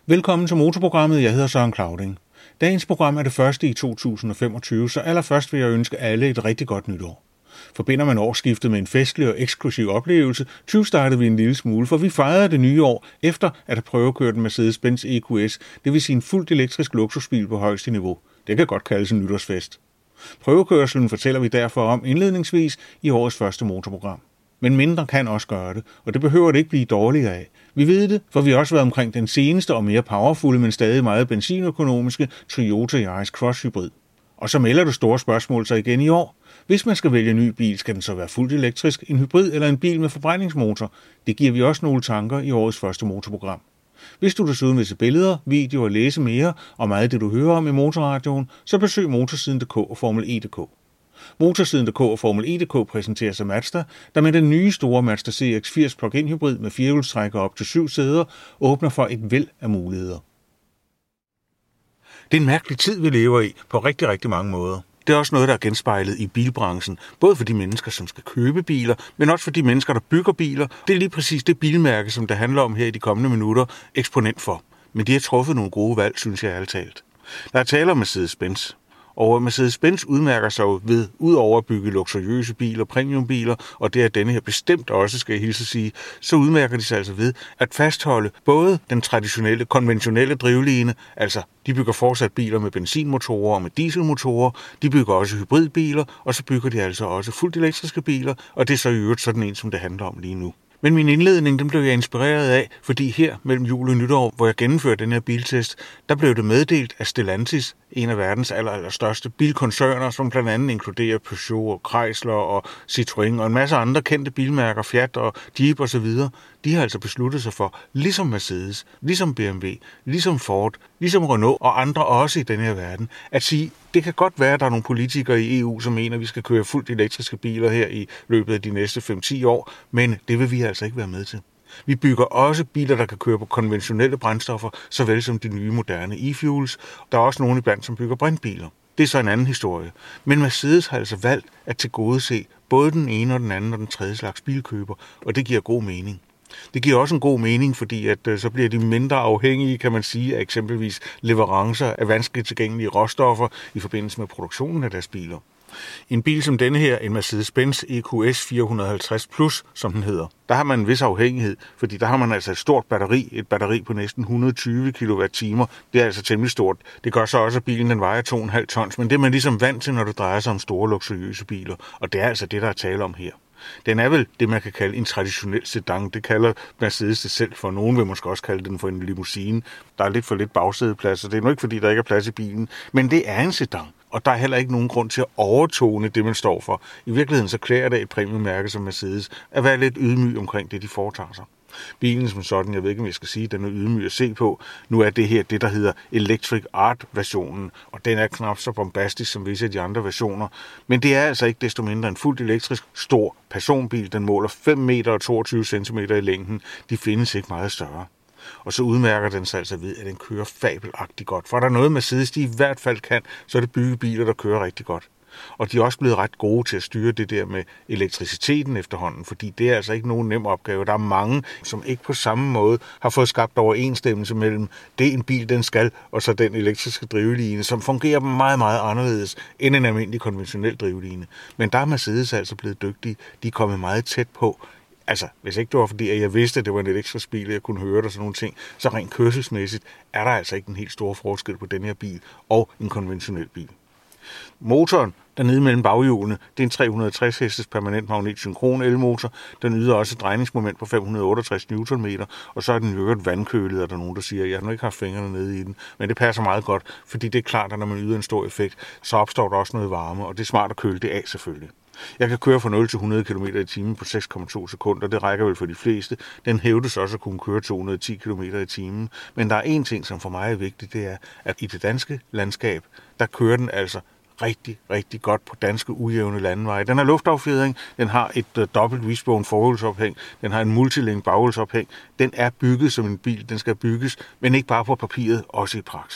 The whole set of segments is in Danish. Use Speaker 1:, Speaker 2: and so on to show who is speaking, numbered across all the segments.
Speaker 1: Velkommen til Motorprogrammet. Jeg hedder Søren Clauding. Dagens program er det første i 2025, så allerførst vil jeg ønske alle et rigtig godt nytår. Forbinder man årsskiftet med en festlig og eksklusiv oplevelse, tyvstartede vi en lille smule, for vi fejrede det nye år efter at have prøvekørt en Mercedes-Benz EQS, det vil sige en fuldt elektrisk luksusbil på højeste niveau. Det kan godt kaldes en nytårsfest. Prøvekørselen fortæller vi derfor om indledningsvis i årets første motorprogram. Men mindre kan også gøre det, og det behøver det ikke blive dårligere af. Vi ved det, for vi har også været omkring den seneste og mere powerfulde, men stadig meget benzinøkonomiske Toyota Yaris Cross Hybrid. Og så melder det store spørgsmål sig igen i år. Hvis man skal vælge en ny bil, skal den så være fuldt elektrisk, en hybrid eller en bil med forbrændingsmotor? Det giver vi også nogle tanker i årets første motorprogram. Hvis du desuden vil se billeder, videoer og læse mere om meget af det, du hører om i Motorradioen, så besøg motorsiden.dk og Formel E.dk. Motorsiden.dk og Formel E.dk præsenteres af Mazda, der med den nye store Mazda CX-80 plug-in hybrid med firehjulstrækker op til 7 sæder åbner for et væld af muligheder. Det er en mærkelig tid, vi lever i på rigtig, rigtig mange måder. Det er også noget, der er genspejlet i bilbranchen, både for de mennesker, som skal købe biler, men også for de mennesker, der bygger biler. Det er lige præcis det bilmærke, som det handler om her i de kommende minutter, eksponent for. Men de har truffet nogle gode valg, synes jeg ærligt talt. Der er tale om Mercedes-Benz. Og Mercedes-Benz udmærker sig jo ved, udover at bygge luksuriøse biler, premiumbiler, og det er denne her bestemt også, skal jeg hilse sige, så udmærker de sig altså ved at fastholde både den traditionelle, konventionelle drivline, altså de bygger fortsat biler med benzinmotorer og med dieselmotorer, de bygger også hybridbiler, og så bygger de altså også fuldt elektriske biler, og det er så i øvrigt sådan en, som det handler om lige nu. Men min indledning, den blev jeg inspireret af, fordi her mellem jul og nytår, hvor jeg gennemførte den her biltest, der blev det meddelt af Stellantis, en af verdens allerstørste bilkoncerner, som blandt andet inkluderer Peugeot og Chrysler og Citroën og en masse andre kendte bilmærker, Fiat og Jeep osv., de har altså besluttet sig for, ligesom Mercedes, ligesom BMW, ligesom Ford, ligesom Renault og andre også i denne her verden, at sige, det kan godt være, at der er nogle politikere i EU, som mener, at vi skal køre fuldt elektriske biler her i løbet af de næste 5-10 år, men det vil vi altså ikke være med til. Vi bygger også biler, der kan køre på konventionelle brændstoffer, såvel som de nye moderne e-fuels. Der er også nogle iblandt, som bygger brintbiler. Det er så en anden historie. Men Mercedes har altså valgt at tilgodese både den ene og den anden og den tredje slags bilkøber, og det giver god mening. Det giver også en god mening, fordi at så bliver de mindre afhængige, kan man sige, af eksempelvis leverancer af vanskeligt tilgængelige råstoffer i forbindelse med produktionen af deres biler. En bil som denne her, en Mercedes-Benz EQS 450 Plus, som den hedder, der har man en vis afhængighed, fordi der har man altså et batteri på næsten 120 kWh. Det er altså temmelig stort. Det gør så også, at bilen den vejer 2,5 tons, men det er man ligesom vant til, når det drejer sig om store luksuriøse biler, og det er altså det, der er tale om her. Den er vel det, man kan kalde en traditionel sedan. Det kalder Mercedes det selv for. Nogen vil måske også kalde den for en limousine. Der er lidt for lidt bagsædeplads, og det er nu ikke, fordi der ikke er plads i bilen. Men det er en sedan, og der er heller ikke nogen grund til at overtone det, man står for. I virkeligheden så klæder det et premiummærke som Mercedes at være lidt ydmyg omkring det, de foretager sig. Bilen som sådan, jeg ved ikke, om jeg skal sige, den er ydmyg at se på. Nu er det her det, der hedder Electric Art-versionen, og den er knap så bombastisk som visse af de andre versioner. Men det er altså ikke desto mindre en fuldt elektrisk stor personbil. Den måler 5 meter og 22 cm i længden. De findes ikke meget større. Og så udmærker den sig altså ved, at den kører fabelagtigt godt. For der er noget Mercedes, de i hvert fald kan, så er det bygge biler, der kører rigtig godt. Og de er også blevet ret gode til at styre det der med elektriciteten efterhånden, fordi det er altså ikke nogen nem opgave. Der er mange, som ikke på samme måde har fået skabt overensstemmelse mellem det, en bil den skal, og så den elektriske drivline, som fungerer meget, meget anderledes end en almindelig konventionel drivline. Men der er Mercedes altså blevet dygtige. De er kommet meget tæt på. Altså, hvis ikke det var fordi, at jeg vidste, at det var en elektrisk bil, og jeg kunne høre det og sådan nogle ting, så rent kørselsmæssigt er der altså ikke en helt stor forskel på den her bil og en konventionel bil. Motoren, dernede mellem baghjulene, det er en 360 hestes permanent magnetsynkron elmotor. Den yder også et drejningsmoment på 568 Nm, og så er den jo vandkølet, og der er nogen, der siger, at jeg har ikke haft fingrene nede i den. Men det passer meget godt, fordi det er klart, at når man yder en stor effekt, så opstår der også noget varme, og det er smart at køle det af selvfølgelig. Jeg kan køre fra 0 til 100 km i timen på 6,2 sekunder. Det rækker vel for de fleste. Den hævdes også at kunne køre 210 km i timen. Men der er en ting, som for mig er vigtigt, det er, at i det danske landskab, der kører den altså rigtig, rigtig godt på danske ujævne landeveje. Den har luftaffjedring, den har et dobbelt wishbone forhjulsophæng, den har en multilink baghjulsophæng. Den er bygget som en bil, den skal bygges, men ikke bare på papiret, også i praksis.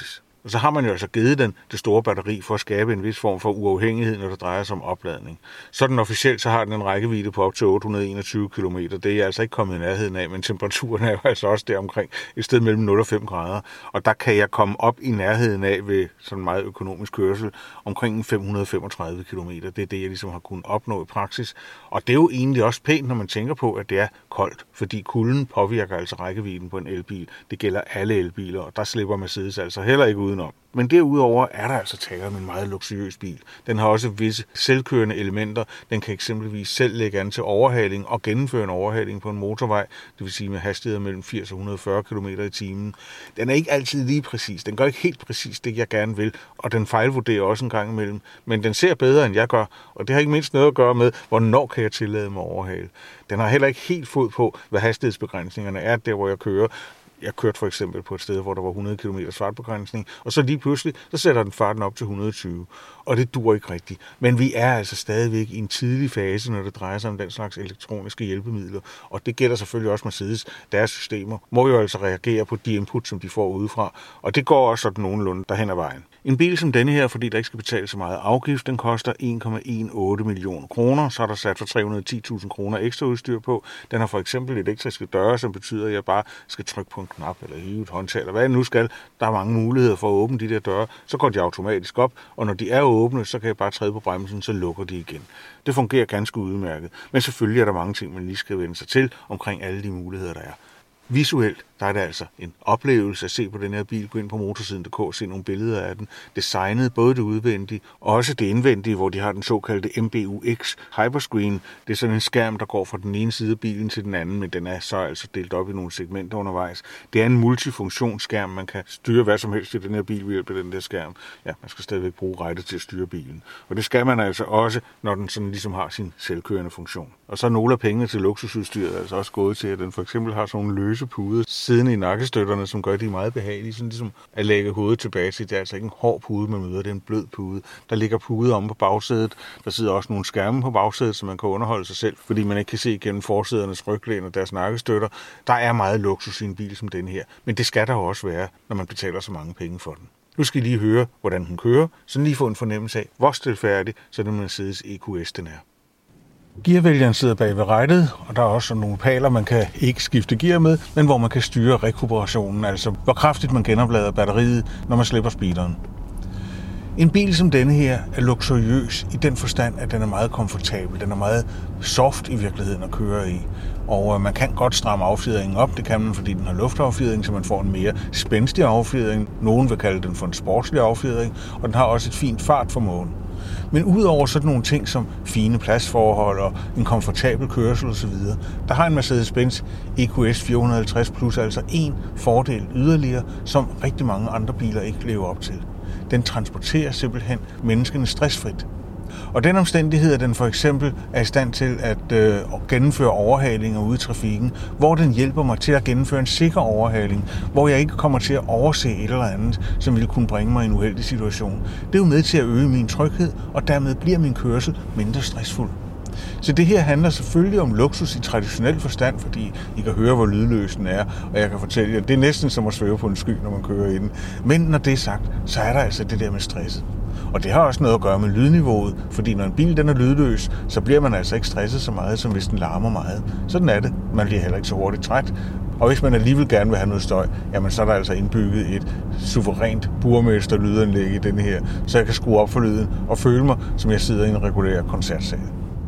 Speaker 1: Og så har man jo altså givet den det store batteri for at skabe en vis form for uafhængighed, når det drejer sig om opladning. Sådan officielt så har den en rækkevidde på op til 821 km. Det er jeg altså ikke kommet i nærheden af, men temperaturen er jo altså også der omkring et sted mellem 0 og 5 grader. Og der kan jeg komme op i nærheden af ved sådan meget økonomisk kørsel omkring 535 km. Det er det, jeg ligesom har kunnet opnå i praksis. Og det er jo egentlig også pænt, når man tænker på, at det er koldt, fordi kulden påvirker altså rækkevidden på en elbil. Det gælder alle elbiler, og der slipper Mercedes altså heller ikke udenom. Men derudover er der altså tale om en meget luksuriøs bil. Den har også visse selvkørende elementer. Den kan eksempelvis selv lægge an til overhaling og gennemføre en overhaling på en motorvej, det vil sige med hastigheder mellem 80 og 140 km i timen. Den er ikke altid lige præcis. Den gør ikke helt præcis det, jeg gerne vil, og den fejlvurderer også en gang imellem. Men den ser bedre, end jeg gør, og det har ikke mindst noget at gøre med, hvornår kan jeg tillade mig at overhale. Den har heller ikke helt fod på, hvad hastighedsbegrænsningerne er, der hvor jeg kører. Jeg kørte for eksempel på et sted, hvor der var 100 km fartbegrænsning, og så lige pludselig, så sætter den farten op til 120. Og det dur ikke rigtigt. Men vi er altså stadigvæk i en tidlig fase, når det drejer sig om den slags elektroniske hjælpemidler. Og det gælder selvfølgelig også Mercedes. Deres systemer må jo altså reagere på de input, som de får udefra. Og det går også sådan nogenlunde derhen ad vejen. En bil som denne her, fordi der ikke skal betale så meget afgift, den koster 1,18 millioner kroner. Så er der sat for 310.000 kroner ekstra udstyr på. Den har for eksempel elektriske døre, som betyder, at jeg bare skal trykke på en knap eller hive et håndtag, eller hvad jeg nu skal. Der er mange muligheder for at åbne de der døre. Så går de automatisk op, og når de er åbne, så kan jeg bare træde på bremsen, så lukker de igen. Det fungerer ganske udmærket. Men selvfølgelig er der mange ting, man lige skal vende sig til omkring alle de muligheder, der er. Visuelt, der er det altså en oplevelse at se på den her bil, gå ind på motorsiden.dk og se nogle billeder af den. Designet, både det udvendige og også det indvendige, hvor de har den såkaldte MBUX Hyperscreen. Det er sådan en skærm, der går fra den ene side af bilen til den anden, men den er så altså delt op i nogle segmenter undervejs. Det er en multifunktionsskærm, man kan styre hvad som helst i den her bil ved hjælp af den der skærm. Ja, man skal stadigvæk bruge rettet til at styre bilen. Og det skal man altså også, når den sådan ligesom har sin selvkørende funktion. Og så er nogle af pengene til luksusudstyret altså også gået til, at den for eksempel har sådan nogle løse puder siden i nakkestøtterne, som gør de meget behagelige, sådan ligesom at lægge hovedet tilbage til. Det er altså ikke en hård pude, man møder, det er en blød pude. Der ligger puder om på bagsædet. Der sidder også nogle skærme på bagsædet, så man kan underholde sig selv, fordi man ikke kan se igennem forsædernes ryglæn og deres nakkestøtter. Der er meget luksus i en bil som den her, men det skal der jo også være, når man betaler så mange penge for den. Nu skal I lige høre, hvordan den kører, så lige få en fornemmelse af, hvor stilfærdig så den Mercedes EQS den er. Gearvælgeren sidder bag ved rattet, og der er også nogle paler, man kan ikke skifte gear med, men hvor man kan styre rekuperationen, altså hvor kraftigt man genoplader batteriet, når man slipper speederen. En bil som denne her er luksuriøs i den forstand, at den er meget komfortabel. Den er meget soft i virkeligheden at køre i. Og man kan godt stramme affjedringen op. Det kan man, fordi den har luftaffjedring, så man får en mere spændstig affjedring. Nogen vil kalde den for en sportslig affjedring, og den har også et fint fartformåen. Men udover sådan nogle ting som fine pladsforhold og en komfortabel kørsel osv., der har en Mercedes-Benz EQS 450 Plus altså en fordel yderligere, som rigtig mange andre biler ikke lever op til. Den transporterer simpelthen menneskene stressfrit. Og den omstændighed, at den for eksempel er i stand til at gennemføre overhalinger ude i trafikken, hvor den hjælper mig til at gennemføre en sikker overhaling, hvor jeg ikke kommer til at overse et eller andet, som ville kunne bringe mig i en uheldig situation. Det er jo med til at øge min tryghed, og dermed bliver min kørsel mindre stressfuld. Så det her handler selvfølgelig om luksus i traditionel forstand, fordi I kan høre, hvor lydløs den er, og jeg kan fortælle jer, det er næsten som at svæve på en sky, når man kører i den. Men når det er sagt, så er der altså det der med stresset. Og det har også noget at gøre med lydniveauet, fordi når en bil den er lydløs, så bliver man altså ikke stresset så meget, som hvis den larmer meget. Sådan er det. Man bliver heller ikke så hurtigt træt. Og hvis man alligevel gerne vil have noget støj, jamen så er der altså indbygget et suverænt burmester-lydanlæg i denne her, så jeg kan skrue op for lyden og føle mig, som jeg sidder i en regulær koncertsal.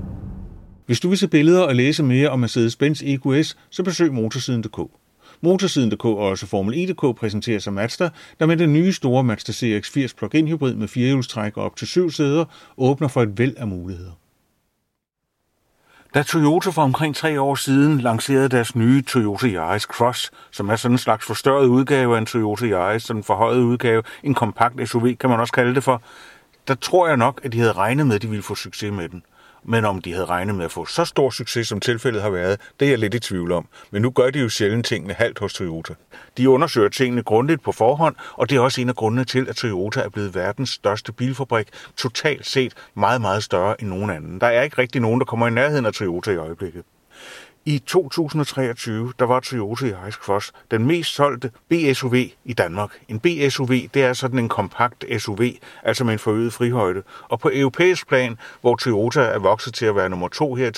Speaker 1: Hvis du vil se billeder og læse mere om Mercedes-Benz EQS, så besøg motorsiden.dk. Motorsiden.dk og også Formel E.dk præsenterer sig Mazda, der med den nye store Mazda CX-80 plug-in hybrid med 4-hjulstræk og op til 7 sæder åbner for et væld af muligheder. Da Toyota for omkring 3 år siden lancerede deres nye Toyota Yaris Cross, som er sådan en slags forstørret udgave af en Toyota Yaris, sådan en forhøjet udgave, en kompakt SUV kan man også kalde det for, der tror jeg nok, at de havde regnet med, at de ville få succes med den. Men om de havde regnet med at få så stor succes, som tilfældet har været, det er jeg lidt i tvivl om. Men nu gør de jo sjældent tingene halvt hos Toyota. De undersøger tingene grundigt på forhånd, og det er også en af grundene til, at Toyota er blevet verdens største bilfabrik, totalt set meget, meget større end nogen anden. Der er ikke rigtig nogen, der kommer i nærheden af Toyota i øjeblikket. I 2023, der var Toyota Yaris Cross den mest solgte B-SUV i Danmark. En B-SUV, det er sådan en kompakt SUV, altså med en forøget frihøjde. Og på europæisk plan, hvor Toyota er vokset til at være nummer 2 her i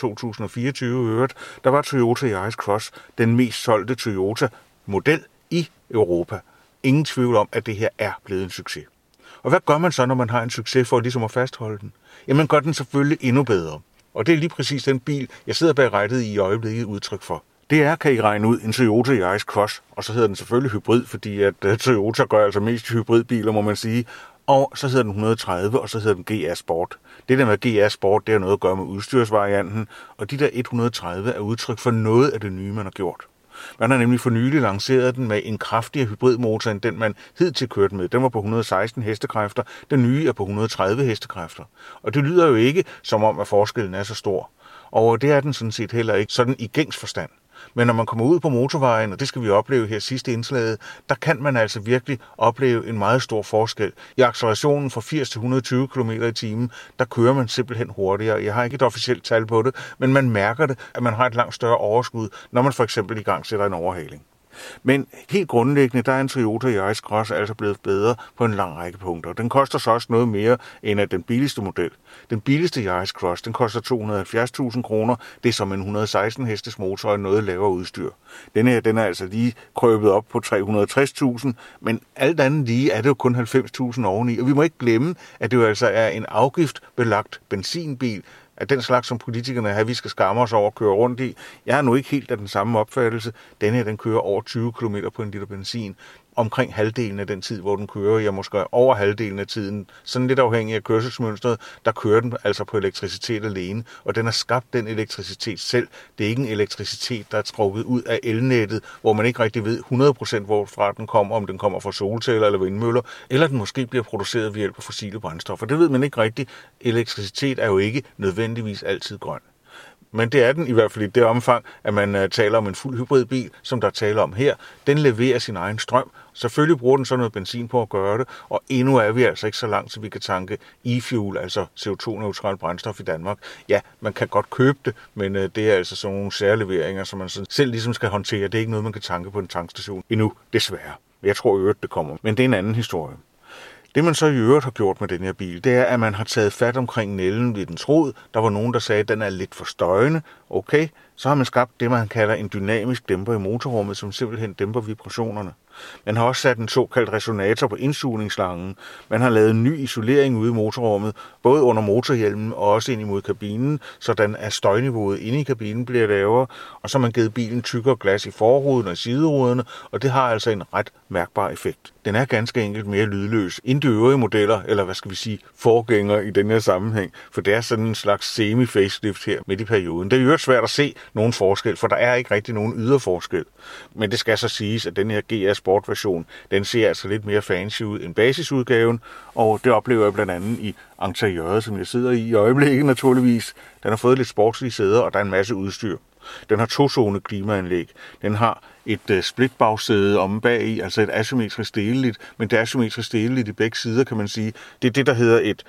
Speaker 1: 2024 der var Toyota Yaris Cross den mest solgte Toyota-model i Europa. Ingen tvivl om, at det her er blevet en succes. Og hvad gør man så, når man har en succes for ligesom at fastholde den? Jamen gør den selvfølgelig endnu bedre. Og det er lige præcis den bil, jeg sidder bag rattet i øjeblikket udtryk for. Det er, kan I regne ud, en Toyota Yaris Cross, og så hedder den selvfølgelig hybrid, fordi at Toyota gør altså mest hybridbiler, må man sige. Og så hedder den 130, og så hedder den GR Sport. Det der med GR Sport, det har noget at gøre med udstyrsvarianten, og de der 130 er udtryk for noget af det nye, man har gjort. Man har nemlig for nylig lanceret den med en kraftigere hybridmotor end den, man hidtil kørte med. Den var på 116 hestekræfter, den nye er på 130 hestekræfter. Og det lyder jo ikke som om, at forskellen er så stor. Og det er den sådan set heller ikke sådan i gængs forstand. Men når man kommer ud på motorvejen, og det skal vi opleve her sidste indslaget, der kan man altså virkelig opleve en meget stor forskel. I accelerationen fra 80 til 120 km i timen, der kører man simpelthen hurtigere. Jeg har ikke et officielt tal på det, men man mærker det, at man har et langt større overskud, når man for eksempel i gang sætter en overhaling. Men helt grundlæggende, der er en Toyota Yaris Cross altså blevet bedre på en lang række punkter. Den koster så også noget mere end af den billigste model. Den billigste Yaris Cross, den koster 270.000 kroner. Det er som en 116 hestes motor og noget lavere udstyr. Den her, den er altså lige krøbet op på 360.000, men alt andet lige er det jo kun 90.000 oveni. Og vi må ikke glemme, at det jo altså er en afgiftbelagt benzinbil, af den slags, som politikerne har, vi skal skamme os over at køre rundt i. Jeg har nu ikke helt af den samme opfattelse. Den her, den kører over 20 km på en liter benzin. Omkring halvdelen af den tid, hvor den kører, ja måske over halvdelen af tiden, sådan lidt afhængig af kørselsmønstret, der kører den altså på elektricitet alene, og den har skabt den elektricitet selv. Det er ikke en elektricitet, der er trukket ud af elnettet, hvor man ikke rigtig ved 100% hvorfra den kommer, om den kommer fra solceller eller vindmøller, eller den måske bliver produceret ved hjælp af fossile brændstoffer. Det ved man ikke rigtigt. Elektricitet er jo ikke nødvendigvis altid grøn. Men det er den i hvert fald i det omfang, at man taler om en fuld hybridbil, som der taler om her. Den leverer sin egen strøm. Selvfølgelig bruger den så noget benzin på at gøre det, og endnu er vi altså ikke så langt, så vi kan tanke e-fuel, altså CO2-neutral brændstof i Danmark. Ja, man kan godt købe det, men det er altså sådan nogle særleveringer, som man selv ligesom skal håndtere. Det er ikke noget, man kan tanke på en tankstation endnu, desværre. Jeg tror i øvrigt, det kommer, men det er en anden historie. Det man så i øvrigt har gjort med den her bil, det er, at man har taget fat omkring nælden ved dens rod. Der var nogen, der sagde, at den er lidt for støjende. Okay, så har man skabt det, man kalder en dynamisk dæmper i motorrummet, som simpelthen dæmper vibrationerne. Man har også sat en såkaldt resonator på indsugningsslangen. Man har lavet en ny isolering ude i motorrummet, både under motorhjelmen og også ind imod kabinen, sådan at støjniveauet inde i kabinen bliver lavere. Og så har man givet bilen tykkere glas i forruden og i sideruderne, og det har altså en ret mærkbar effekt. Den er ganske enkelt mere lydløs end de øvrige modeller, eller hvad skal vi sige, forgængere i den her sammenhæng, for det er sådan en slags semi-facelift her midt i perioden. Det er jo svært at se nogen forskel, for der er ikke rigtig nogen ydre forskel. Men det skal så siges, at den her GR Sport-version, den ser altså lidt mere fancy ud end basisudgaven, og det oplever jeg blandt andet i interiøret, som jeg sidder i øjeblikket naturligvis. Den har fået lidt sportslige sæder, og der er en masse udstyr. Den har 2-zone klimaanlæg. Den har et splitbagsæde omme bag i, altså et asymmetrisk deleligt, men det asymmetrisk deleligt i begge sider, kan man sige. Det er det, der hedder et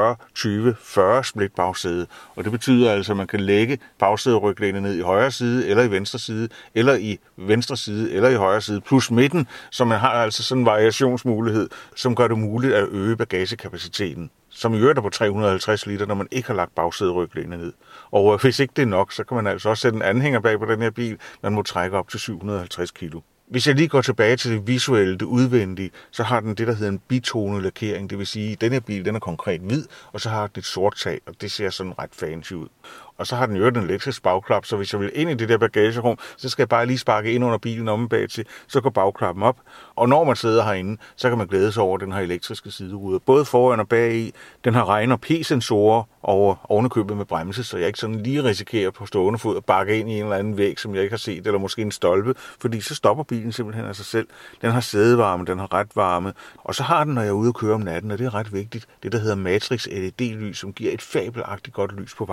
Speaker 1: 40-20-40 splitbagsæde, og det betyder altså, at man kan lægge bagsæderyglænet ned i højre side, eller i venstre side, eller i venstre side, eller i højre side, plus midten, så man har altså sådan en variationsmulighed, som gør det muligt at øge bagagekapaciteten, som i øvrigt er på 350 liter, når man ikke har lagt bagsæderyglænet ned. Og hvis ikke det er nok, så kan man altså også sætte en anhænger bag på den her bil. Man må trække op til 750 kilo. Hvis jeg lige går tilbage til det visuelle, det udvendige, så har den det, der hedder en bitonelakering. Det vil sige, at den her bil den er konkret hvid, og så har den et sort tag, og det ser sådan ret fancy ud. Og så har den jo en elektrisk bagklap, så hvis jeg vil ind i det der bagagerum, så skal jeg bare lige sparke ind under bilen omme bag til, så går bagklappen op. Og når man sidder herinde, så kan man glæde sig over den her elektriske sideruder. Både foran og bag i. Den har regn- og p-sensorer og ovenikøbet med bremse, så jeg ikke sådan lige risikerer på stående fod at bakke ind i en eller anden væg, som jeg ikke har set, eller måske en stolpe, fordi så stopper bilen simpelthen af sig selv. Den har sædevarme, den har retvarme, og så har den, når jeg er ude og køre om natten, og det er ret vigtigt, det der hedder Matrix LED-lys, som giver et fabelagtigt godt lys på vejen.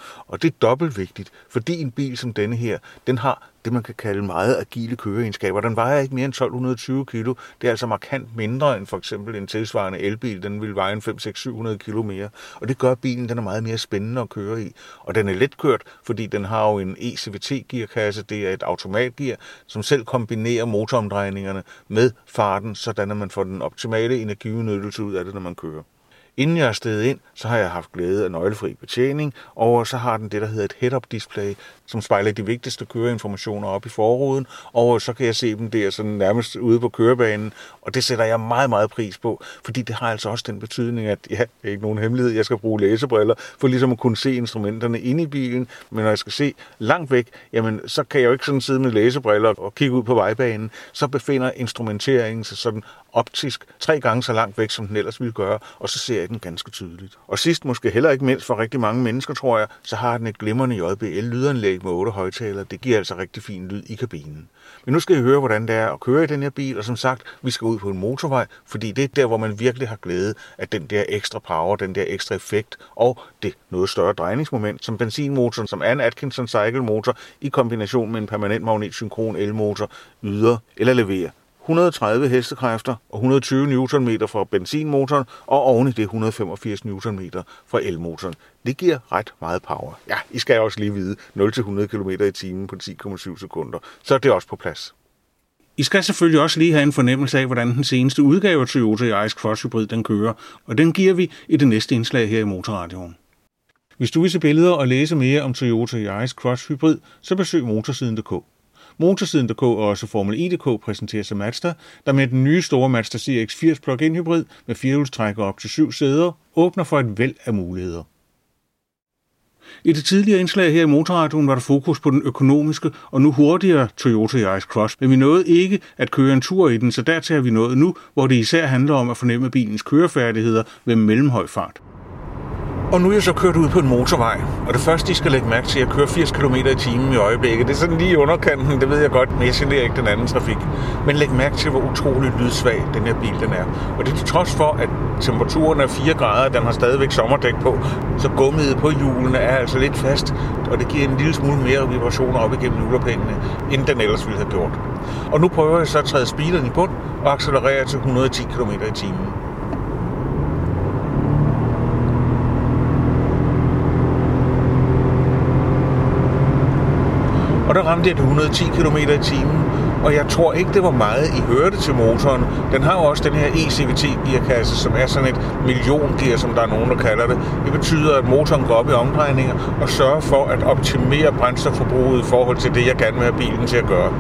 Speaker 1: Og det er dobbelt vigtigt, fordi en bil som denne her, den har det, man kan kalde meget agile køreegenskaber. Den vejer ikke mere end 1220 kilo. Det er altså markant mindre end for eksempel en tilsvarende elbil. Den vil veje en 500-700 kilo mere. Og det gør, at bilen den er meget mere spændende at køre i. Og den er letkørt, fordi den har jo en ECVT-gearkasse. Det er et automatgear, som selv kombinerer motoromdrejningerne med farten, sådan at man får den optimale energiudnyttelse ud af det, når man kører. Inden jeg er steget ind, så har jeg haft glæde af nøglefri betjening, og så har den det, der hedder et head-up display, som spejler de vigtigste køreinformationer op i forruden, og så kan jeg se dem der sådan nærmest ude på kørebanen, og det sætter jeg meget, meget pris på, fordi det har altså også den betydning, at ja, det er ikke nogen hemmelighed, jeg skal bruge læsebriller, for ligesom at kunne se instrumenterne inde i bilen, men når jeg skal se langt væk, jamen så kan jeg jo ikke sådan sidde med læsebriller og kigge ud på vejbanen, så befinder instrumenteringen sig sådan optisk 3 gange så langt væk, som den ellers ville gøre, og så ser jeg den ganske tydeligt. Og sidst, måske heller ikke mindst for rigtig mange mennesker, tror jeg, så har den et glimrende JBL-lydanlæg med 8 højtalere. Det giver altså rigtig fin lyd i kabinen. Men nu skal I høre, hvordan det er at køre i den her bil, og som sagt, vi skal ud på en motorvej, fordi det er der, hvor man virkelig har glæde af den der ekstra power, den der ekstra effekt, og det noget større drejningsmoment, som benzinmotoren, som er en Atkinson cycle-motor, i kombination med en permanent magnetsynkron elmotor, yder eller leverer 130 hestekræfter og 120 Nm fra benzinmotoren, og oven i det 185 Nm fra elmotoren. Det giver ret meget power. Ja, I skal også lige vide, 0-100 km/t på 10,7 sekunder. Så er det også på plads. I skal selvfølgelig også lige have en fornemmelse af, hvordan den seneste udgave af Toyota Yaris Cross Hybrid den kører, og den giver vi i det næste indslag her i Motorradioen. Hvis du vil se billeder og læse mere om Toyota Yaris Cross Hybrid, så besøg motorsiden.dk. Motorsiden.dk og også Formel E.dk præsenteres af Mazda, der med den nye store Mazda CX-80 plug-in hybrid med firehjulstrækker op til 7 sæder åbner for et væld af muligheder. I det tidligere indslag her i Motorradioen var der fokus på den økonomiske og nu hurtigere Toyota Yaris Cross, men vi nåede ikke at køre en tur i den, så dertil har vi nået nu, hvor det især handler om at fornemme bilens kørefærdigheder ved mellemhøj fart. Og nu er jeg så kørt ud på en motorvej, og det første, I skal lægge mærke til, at jeg kører 80 km/t i øjeblikket. Det er sådan lige i underkanten, det ved jeg godt, men jeg generer ikke den anden trafik. Men læg mærke til, hvor utrolig lydsvag den her bil den er. Og det er til trods for, at temperaturen er 4 grader, den har stadigvæk sommerdæk på, så gummiet på hjulene er altså lidt fast, og det giver en lille smule mere vibrationer op igennem hjulopændene, end den ellers ville have gjort. Og nu prøver jeg så at træde speederen i bund og accelerere til 110 km/t. Og der ramte jeg det 110 km/t, og jeg tror ikke, det var meget, I hørte til motoren. Den har jo også den her ECVT-gearkasse, som er sådan et milliongear, som der er nogen, der kalder det. Det betyder, at motoren går op i omdrejninger og sørger for at optimere brændstofforbruget i forhold til det, jeg gerne vil have bilen til at gøre.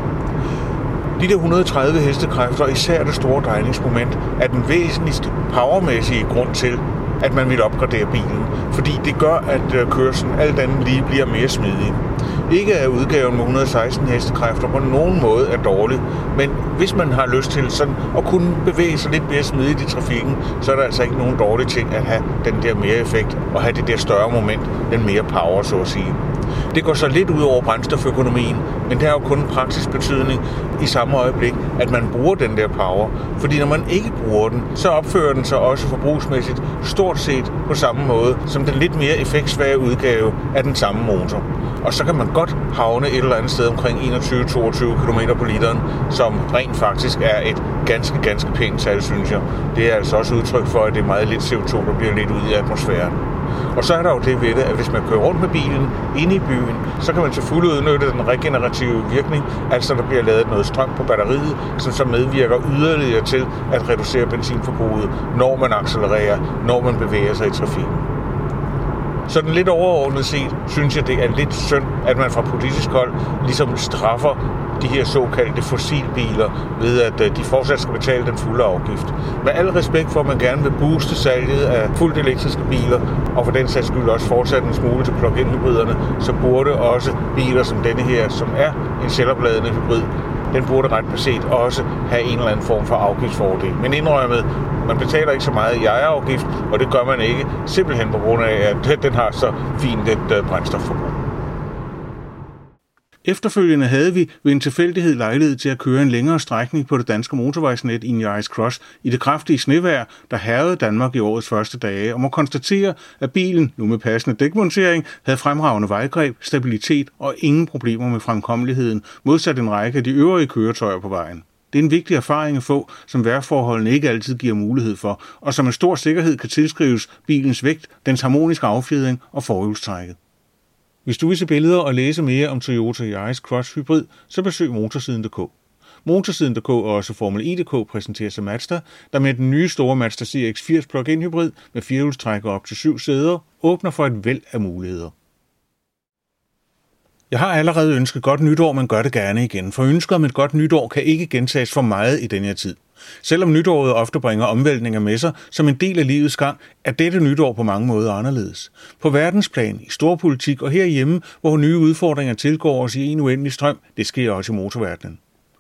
Speaker 1: De der 130 hestekræfter, især det store drejningsmoment, er den væsentligste powermæssige grund til, at man vil opgradere bilen, fordi det gør, at kørslen alt andet lige bliver mere smidig. Ikke at udgaven med 116 hestekræfter på nogen måde er dårlig, men hvis man har lyst til sådan at kunne bevæge sig lidt mere smidigt i trafikken, så er der altså ikke nogen dårlige ting at have den der mere effekt og have det der større moment, den mere power, så at sige. Det går så lidt ud over brændstoføkonomien, men det har jo kun en praktisk betydning i samme øjeblik, at man bruger den der power. Fordi når man ikke bruger den, så opfører den sig også forbrugsmæssigt stort set på samme måde som den lidt mere effektsvage udgave af den samme motor. Og så kan man godt havne et eller andet sted omkring 21-22 km på literen, som rent faktisk er et ganske pænt tal, synes jeg. Det er altså også udtryk for, at det er meget lidt CO2, der bliver lidt ud i atmosfæren. Og så er der jo det ved det, at hvis man kører rundt med bilen inde i byen, så kan man til fulde udnytte den regenerative virkning, altså der bliver lavet noget strøm på batteriet, som så medvirker yderligere til at reducere benzinforbruget, når man accelererer, når man bevæger sig i trafikken. Sådan lidt overordnet set, synes jeg, det er lidt synd, at man fra politisk hold ligesom straffer de her såkaldte fossilbiler ved, at de fortsat skal betale den fulde afgift. Med al respekt for, at man gerne vil booste salget af fuldt elektriske biler, og for den sags skyld også fortsat en smule til plug-in hybriderne, så burde også biler som denne her, som er en selvopladende hybrid, den burde ret beset også have en eller anden form for afgiftsfordel. Men indrømmet, man betaler ikke så meget i ejerafgift, og det gør man ikke, simpelthen på grund af, at den har så fint et brændstofforbrug. Efterfølgende havde vi ved en tilfældighed lejlighed til at køre en længere strækning på det danske motorvejsnet i Nice Cross i det kraftige snevejr, der hærgede Danmark i årets første dage, og må konstatere, at bilen, nu med passende dækmontering, havde fremragende vejgreb, stabilitet og ingen problemer med fremkommeligheden, modsat en række af de øvrige køretøjer på vejen. Det er en vigtig erfaring at få, som vejrforholdene ikke altid giver mulighed for, og som med stor sikkerhed kan tilskrives bilens vægt, dens harmoniske affjedring og forhjulstrækket. Hvis du vil se billeder og læse mere om Toyota Yaris Cross Hybrid, så besøg motorsiden.dk. Motorsiden.dk og også Formel E.dk præsenteres af Mazda, der med den nye store Mazda CX-80 plug-in hybrid med firehjulstrækker op til 7 sæder åbner for et væld af muligheder. Jeg har allerede ønsket godt nytår, men gør det gerne igen, for ønsket om et godt nytår kan ikke gentages for meget i denne her tid. Selvom nytåret ofte bringer omvæltninger med sig som en del af livets gang, er dette nytår på mange måder anderledes. På verdensplan, i storpolitik og herhjemme, hvor nye udfordringer tilgår os i en uendelig strøm, det sker også i motorverdenen.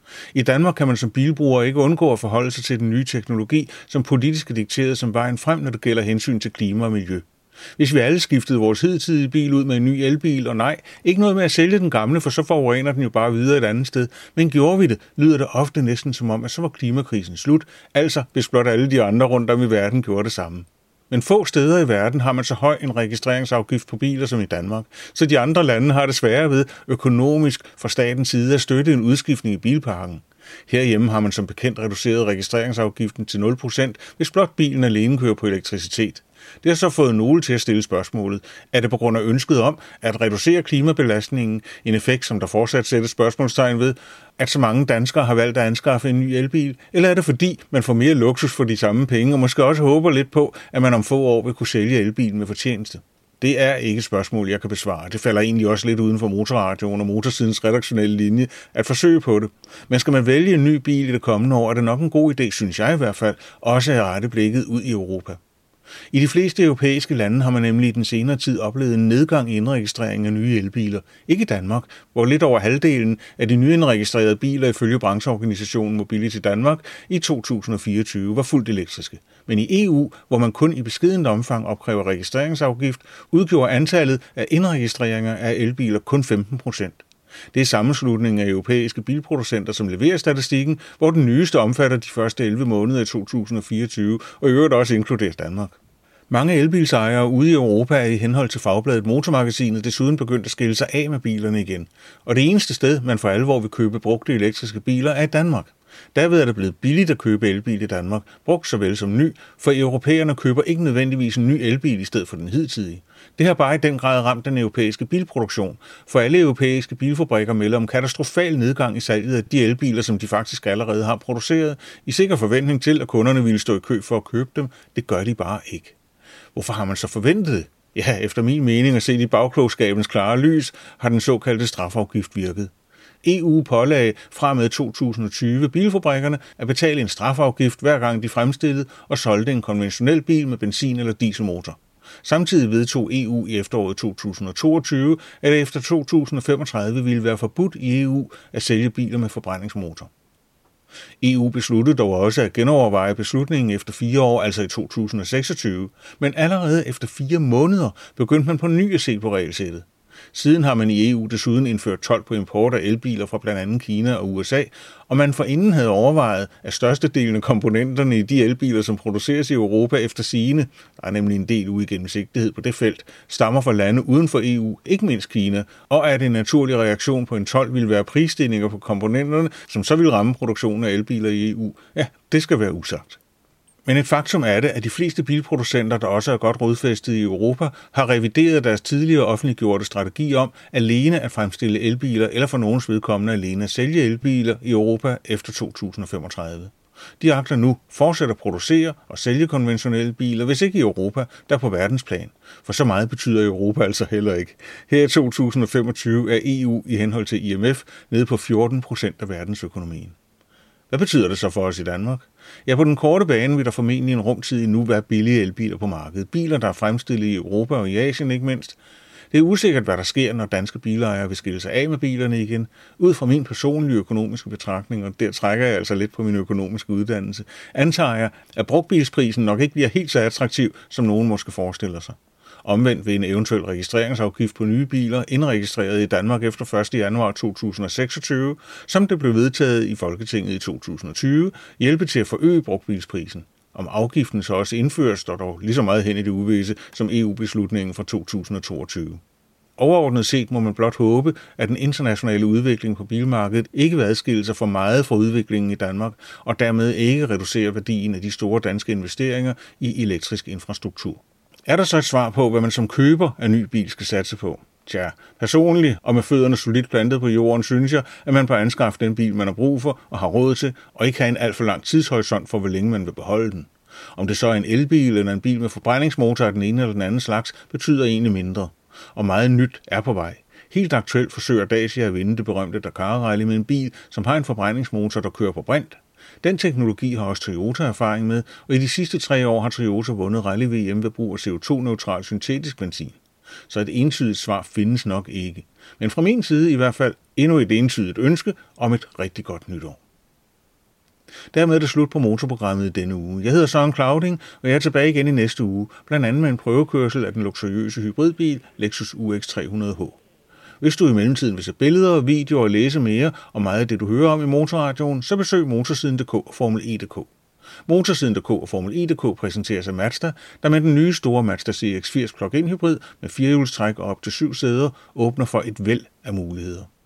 Speaker 1: I Danmark kan man som bilbruger ikke undgå at forholde sig til den nye teknologi, som politisk er dikteret som vejen frem, når det gælder hensyn til klima og miljø. Hvis vi alle skiftede vores hidtidige bil ud med en ny elbil, og nej, ikke noget med at sælge den gamle, for så forurener den jo bare videre et andet sted, men gjorde vi det, lyder det ofte næsten som om, at så var klimakrisen slut, altså hvis blot alle de andre rundt om i verden gjorde det samme. Men få steder i verden har man så høj en registreringsafgift på biler som i Danmark, så de andre lande har det sværere ved økonomisk fra statens side at støtte en udskiftning i bilparken. Herhjemme har man som bekendt reduceret registreringsafgiften til 0%, hvis blot bilen alene kører på elektricitet. Det har så fået nogle til at stille spørgsmålet. Er det på grund af ønsket om at reducere klimabelastningen, en effekt, som der fortsat sættes spørgsmålstegn ved, at så mange danskere har valgt at anskaffe en ny elbil? Eller er det fordi, man får mere luksus for de samme penge, og måske også håber lidt på, at man om få år vil kunne sælge elbilen med fortjeneste? Det er ikke et spørgsmål, jeg kan besvare. Det falder egentlig også lidt uden for Motorradioen og Motorsidens redaktionelle linje at forsøge på det. Men skal man vælge en ny bil i det kommende år, er det nok en god idé, synes jeg i hvert fald, også at rette blikket ud i Europa. I de fleste europæiske lande har man nemlig i den senere tid oplevet en nedgang i indregistrering af nye elbiler. Ikke i Danmark, hvor lidt over halvdelen af de nyindregistrerede biler ifølge brancheorganisationen Mobility Danmark i 2024 var fuldt elektriske. Men i EU, hvor man kun i beskedent omfang opkræver registreringsafgift, udgjorde antallet af indregistreringer af elbiler kun 15%. Det er sammenslutningen af europæiske bilproducenter, som leverer statistikken, hvor den nyeste omfatter de første 11 måneder i 2024, og i øvrigt også inkluderer Danmark. Mange elbilsejere ude i Europa er i henhold til fagbladet Motormagasinet desuden begyndt at skille sig af med bilerne igen. Og det eneste sted, man for alvor vil købe brugte elektriske biler, er i Danmark. Derved er det blevet billigt at købe elbil i Danmark, brugt såvel som ny, for europæerne køber ikke nødvendigvis en ny elbil i stedet for den hidtidige. Det har bare i den grad ramt den europæiske bilproduktion, for alle europæiske bilfabrikker melder om katastrofal nedgang i salget af de elbiler, som de faktisk allerede har produceret, i sikker forventning til, at kunderne ville stå i kø for at købe dem. Det gør de bare ikke. Hvorfor har man så forventet det? Ja, efter min mening at se i bagklogskabens klare lys, har den såkaldte strafafgift virket. EU pålagde fra med 2020 bilfabrikkerne at betale en strafafgift hver gang de fremstillede og solgte en konventionel bil med benzin- eller dieselmotor. Samtidig vedtog EU i efteråret 2022, at efter 2035 ville være forbudt i EU at sælge biler med forbrændingsmotor. EU besluttede dog også at genoverveje beslutningen efter 4 år, altså i 2026, men allerede efter 4 måneder begyndte man på ny at se på regelsættet. Siden har man i EU desuden indført told på import af elbiler fra blandt andet Kina og USA, og man forinden havde overvejet, at størstedelen af komponenterne i de elbiler, som produceres i Europa efter sigende, der er nemlig en del uigennemsigtighed på det felt, stammer fra lande uden for EU, ikke mindst Kina, og at en naturlig reaktion på en told ville være prisstigninger på komponenterne, som så ville ramme produktionen af elbiler i EU. Ja, det skal være usagt. Men et faktum er det, at de fleste bilproducenter, der også er godt rodfæstet i Europa, har revideret deres tidligere offentliggjorte strategi om alene at fremstille elbiler, eller for nogens vedkommende alene at sælge elbiler i Europa efter 2035. De agter nu fortsat at producere og sælge konventionelle biler, hvis ikke i Europa, der på verdensplan. For så meget betyder Europa altså heller ikke. Her i 2025 er EU i henhold til IMF nede på 14% af verdensøkonomien. Hvad betyder det så for os i Danmark? Ja, på den korte bane vil der formentlig en rumtid nu være billige elbiler på markedet. Biler, der er fremstillet i Europa og i Asien ikke mindst. Det er usikkert, hvad der sker, når danske bilejere vil skille sig af med bilerne igen. Ud fra min personlige økonomiske betragtning, og der trækker jeg altså lidt på min økonomiske uddannelse, antager jeg, at brugtbilsprisen nok ikke bliver helt så attraktiv, som nogen måske forestiller sig. Omvendt vil en eventuel registreringsafgift på nye biler, indregistreret i Danmark efter 1. januar 2026, som det blev vedtaget i Folketinget i 2020, hjælpe til at forøge brugtbilsprisen. Om afgiften så også indføres, står dog lige så meget hen i det uvisse som EU-beslutningen fra 2022. Overordnet set må man blot håbe, at den internationale udvikling på bilmarkedet ikke vil adskille sig for meget fra udviklingen i Danmark, og dermed ikke reducere værdien af de store danske investeringer i elektrisk infrastruktur. Er der så et svar på, hvad man som køber af ny bil skal satse på? Tja, personligt og med fødderne solidt plantet på jorden, synes jeg, at man bør anskaffe den bil, man har brug for og har råd til, og ikke have en alt for lang tidshorisont for, hvor længe man vil beholde den. Om det så er en elbil eller en bil med forbrændingsmotor af den ene eller den anden slags, betyder egentlig mindre. Og meget nyt er på vej. Helt aktuelt forsøger Dacia at vinde det berømte Dakar Rally med en bil, som har en forbrændingsmotor, der kører på brint. Den teknologi har også Toyota erfaring med, og i de sidste 3 år har Toyota vundet Rally-VM ved brug af CO2-neutral syntetisk benzin. Så et entydigt svar findes nok ikke. Men fra min side i hvert fald endnu et entydigt ønske om et rigtig godt nytår. Dermed er det slut på motorprogrammet i denne uge. Jeg hedder Søren Clauding, og jeg er tilbage igen i næste uge, blandt andet med en prøvekørsel af den luksuriøse hybridbil Lexus UX 300H. Hvis du i mellemtiden vil se billeder, videoer og læse mere om meget af det, du hører om i Motorradioen, så besøg motorsiden.dk og Formel E.dk. Motorsiden.dk og Formel E.dk præsenteres af Mazda, der med den nye store Mazda CX-80 plug-in hybrid med 4-hjulstræk og op til 7 sæder åbner for et væld af muligheder.